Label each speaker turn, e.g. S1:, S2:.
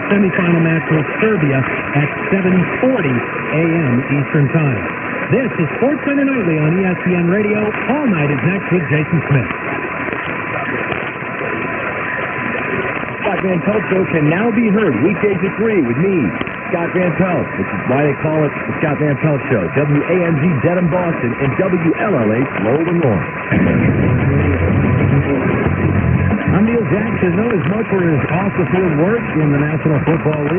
S1: semifinal match with Serbia at 7:40 a.m. Eastern Time. This is SportsCenter Nightly on ESPN Radio. All Night is next with Jason Smith.
S2: Scott Van Pelt Show can now be heard weekdays at 3 with me, Scott Van Pelt, which is why they call it the Scott Van Pelt Show. WAMG Dedham, Boston, and WLLH Lowell and Lawrence. I'm Neil Jackson, known as Mo for his off-the-field work in the National Football League.